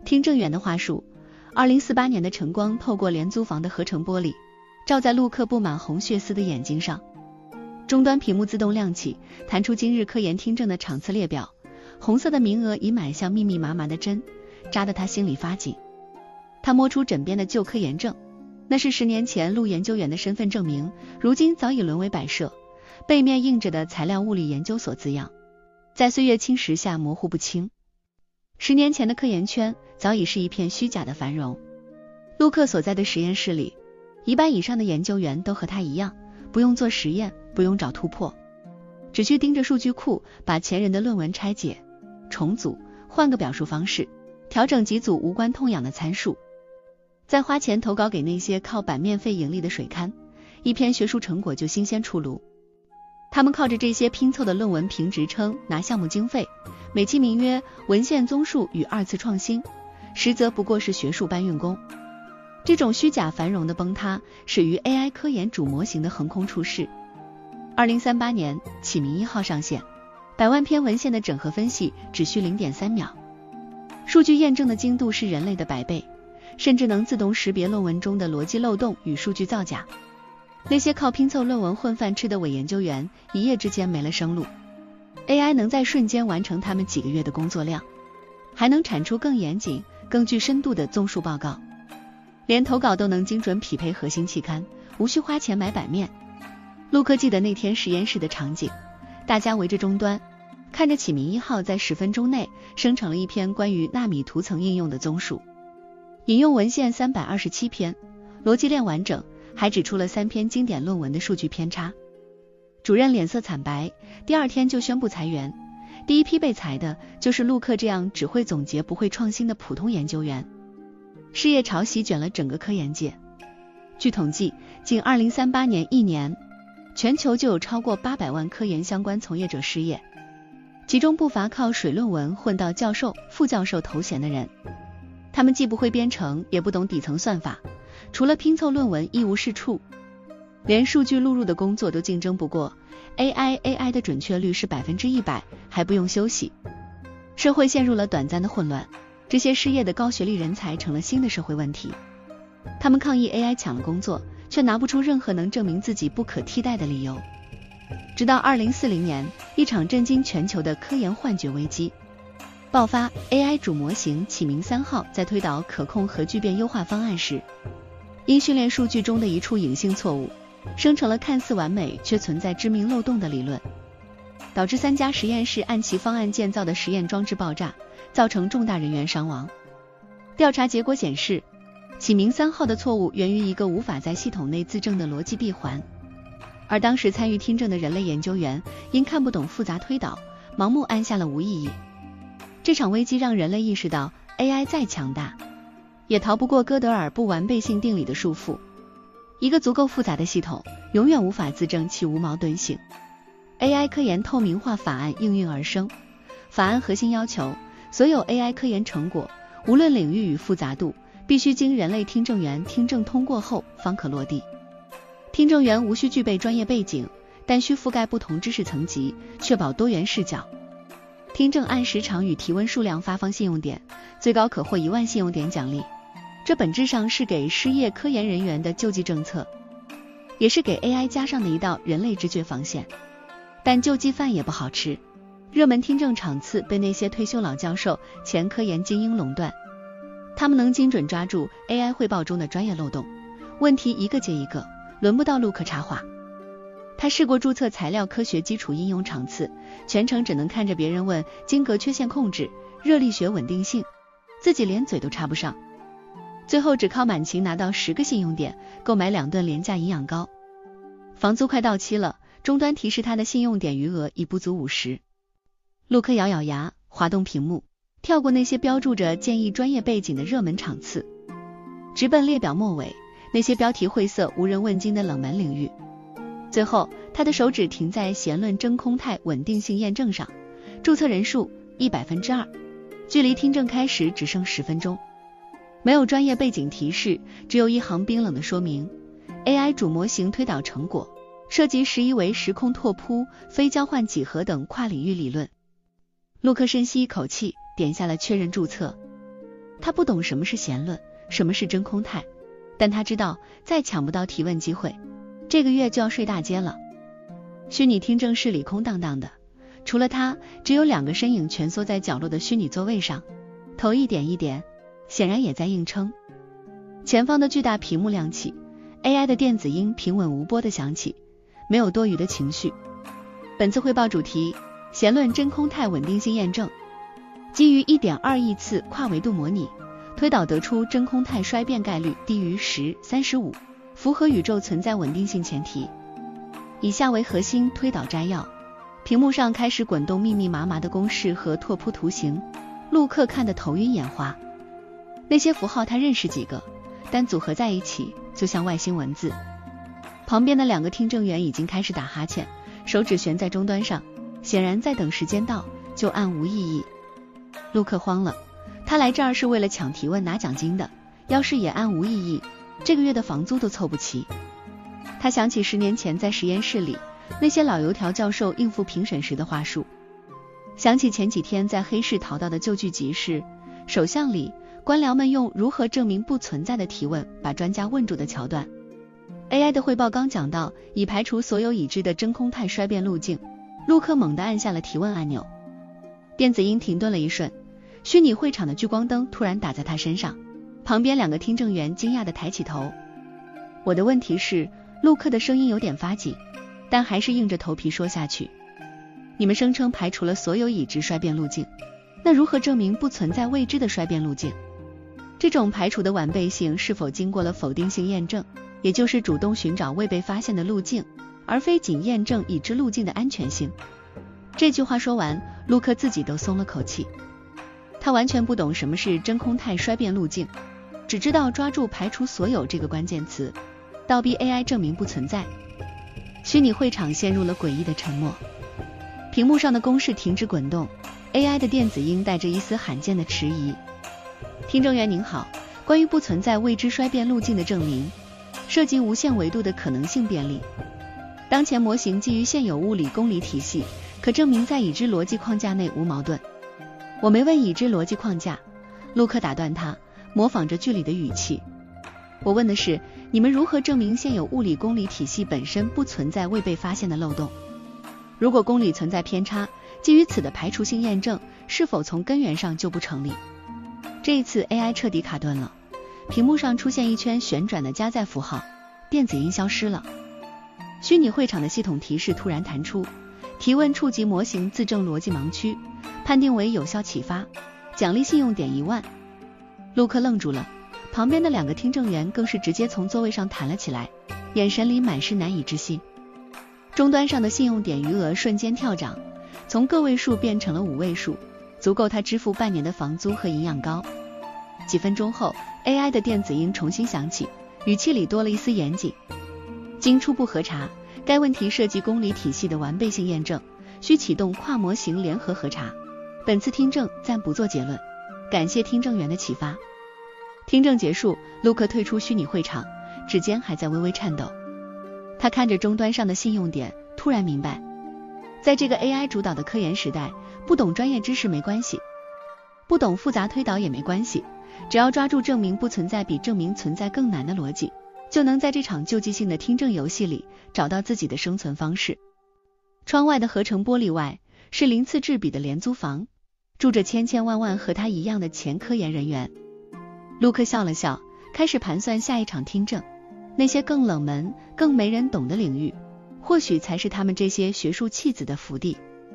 听郑源的话术，2048年的晨光透过廉租房的合成玻璃，照在陆克布满红血丝的眼睛上。终端屏幕自动亮起，弹出今日科研听证的场次列表，红色的名额已满像密密麻麻的针，扎得他心里发紧。他摸出枕边的旧科研证，那是10年前陆研究员的身份证明，如今早已沦为摆设，背面印着的材料物理研究所字样，在岁月侵蚀下模糊不清。10年前的科研圈早已是一片虚假的繁荣。陆克所在的实验室里，一半以上的研究员都和他一样，不用做实验，不用找突破，只需盯着数据库，把前人的论文拆解、重组，换个表述方式，调整几组无关痛痒的参数，再花钱投稿给那些靠版面费盈利的水刊，一篇学术成果就新鲜出炉。他们靠着这些拼凑的论文评职称，拿项目经费，美其名曰文献综述与2次创新，实则不过是学术搬运工。这种虚假繁荣的崩塌，始于 AI 科研主模型的横空出世。2038年，启明1号上线，100万篇文献的整合分析只需 0.3秒，数据验证的精度是人类的100倍，甚至能自动识别论文中的逻辑漏洞与数据造假。那些靠拼凑论文混饭吃的伪研究员，一夜之间没了生路。AI 能在瞬间完成他们几个月的工作量，还能产出更严谨、更具深度的综述报告，连投稿都能精准匹配核心期刊，无需花钱买版面。陆克记得那天实验室的场景，大家围着终端，看着启明1号在10分钟内生成了一篇关于纳米涂层应用的综述，引用文献327篇，逻辑链完整，还指出了3篇经典论文的数据偏差。主任脸色惨白，第2天就宣布裁员。第一批被裁的就是陆克这样只会总结不会创新的普通研究员。失业潮席卷了整个科研界。据统计，仅2038年1年，全球就有超过800万科研相关从业者失业，其中不乏靠水论文混到教授、副教授头衔的人。他们既不会编程，也不懂底层算法，除了拼凑论文一无是处，连数据录入的工作都竞争不过。AI 的准确率是100%，还不用休息。社会陷入了短暂的混乱，这些失业的高学历人才成了新的社会问题。他们抗议 AI 抢了工作，却拿不出任何能证明自己不可替代的理由。直到2040年，一场震惊全球的科研幻觉危机爆发。 AI 主模型启明3号在推导可控核聚变优化方案时，因训练数据中的一处隐性错误，生成了看似完美却存在致命漏洞的理论，导致3家实验室按其方案建造的实验装置爆炸，造成重大人员伤亡。调查结果显示，启明3号的错误源于一个无法在系统内自证的逻辑闭环，而当时参与听证的人类研究员因看不懂复杂推导，盲目按下了无意义。这场危机让人类意识到 AI 再强大，也逃不过哥德尔不完备性定理的束缚。一个足够复杂的系统永远无法自证其无矛盾性。 AI 科研透明化法案应运而生，法案核心要求所有 AI 科研成果，无论领域与复杂度，必须经人类听证员听证通过后方可落地。听证员无需具备专业背景，但需覆盖不同知识层级，确保多元视角。听证按时长与提问数量发放信用点，最高可获1万信用点奖励。这本质上是给失业科研人员的救济政策，也是给 AI 加上的一道人类直觉防线。但救济饭也不好吃，热门听证场次被那些退休老教授、前科研精英垄断。他们能精准抓住 AI 汇报中的专业漏洞，问题一个接一个，轮不到陆克插话。他试过注册材料科学基础应用场次，全程只能看着别人问晶格缺陷控制、热力学稳定性，自己连嘴都插不上。最后只靠满勤拿到10个信用点，购买2顿廉价营养膏。房租快到期了，终端提示他的信用点余额已不足50。陆克咬咬牙，滑动屏幕，跳过那些标注着建议专业背景的热门场次，直奔列表末尾，那些标题晦涩无人问津的冷门领域。最后他的手指停在弦论真空态稳定性验证上，注册人数100%，距离听证开始只剩10分钟。没有专业背景提示，只有一行冰冷的说明。 AI 主模型推导成果涉及11维时空拓扑、非交换几何等跨领域理论。陆克深吸一口气，点下了确认注册。 他不懂什么是弦论，什么是真空态，但他知道再抢不到提问机会，这个月就要睡大街了。虚拟听证室里空荡荡的，除了他，只有2个身影蜷缩在角落的虚拟座位上，头一点一点，显然也在硬撑。前方的巨大屏幕亮起， AI 的电子音平稳无波的响起，没有多余的情绪。本次汇报主题：弦论真空态稳定性验证。基于 1.2 亿次跨维度模拟，推导得出真空态衰变概率低于10/35，符合宇宙存在稳定性前提。以下为核心推导摘要。屏幕上开始滚动密密麻麻的公式和拓扑图形，陆克看得头晕眼花。那些符号他认识几个，但组合在一起就像外星文字。旁边的2个听证员已经开始打哈欠，手指悬在终端上，显然在等时间到就按无意义。陆克慌了，他来这儿是为了抢提问拿奖金的，要是也按无意义，这个月的房租都凑不齐。他想起10年前在实验室里那些老油条教授应付评审时的话术，想起前几天在黑市淘到的旧剧集时，首相里官僚们用如何证明不存在的提问把专家问住的桥段。AI 的汇报刚讲到已排除所有已知的真空态衰变路径，陆克猛地按下了提问按钮。电子音停顿了一瞬，虚拟会场的聚光灯突然打在他身上，旁边2个听证员惊讶地抬起头。我的问题是，陆克的声音有点发紧，但还是硬着头皮说下去。你们声称排除了所有已知衰变路径，那如何证明不存在未知的衰变路径？这种排除的完备性是否经过了否定性验证，也就是主动寻找未被发现的路径，而非仅验证已知路径的安全性？这句话说完，陆克自己都松了口气。他完全不懂什么是真空态衰变路径，只知道抓住排除所有这个关键词，倒逼 AI 证明不存在。虚拟会场陷入了诡异的沉默，屏幕上的公式停止滚动， AI 的电子音带着一丝罕见的迟疑。听证员您好，关于不存在未知衰变路径的证明，涉及无限维度的可能性便利。当前模型基于现有物理公理体系，可证明在已知逻辑框架内无矛盾。我没问已知逻辑框架，陆克打断他，模仿着剧里的语气。我问的是，你们如何证明现有物理公理体系本身不存在未被发现的漏洞？如果公理存在偏差，基于此的排除性验证是否从根源上就不成立？这一次 AI 彻底卡顿了，屏幕上出现一圈旋转的加载符号，电子音消失了。虚拟会场的系统提示突然弹出，提问触及模型自证逻辑盲区，判定为有效启发，奖励信用点1万。陆克愣住了，旁边的2个听证员更是直接从座位上弹了起来，眼神里满是难以置信。终端上的信用点余额瞬间跳涨，从个位数变成了5位数，足够他支付半年的房租和营养膏。几分钟后， AI 的电子音重新响起，语气里多了一丝严谨。经初步核查，该问题涉及公理体系的完备性验证，需启动跨模型联合核查。本次听证暂不做结论，感谢听证员的启发。听证结束，陆克退出虚拟会场，指尖还在微微颤抖。他看着终端上的信用点，突然明白，在这个 AI 主导的科研时代，不懂专业知识没关系，不懂复杂推导也没关系，只要抓住证明不存在比证明存在更难的逻辑，就能在这场救济性的听证游戏里找到自己的生存方式。窗外的合成玻璃外，是鳞次栉比的廉租房，住着千千万万和他一样的前科研人员。陆克笑了笑，开始盘算下一场听证，那些更冷门、更没人懂的领域，或许才是他们这些学术弃子的福地。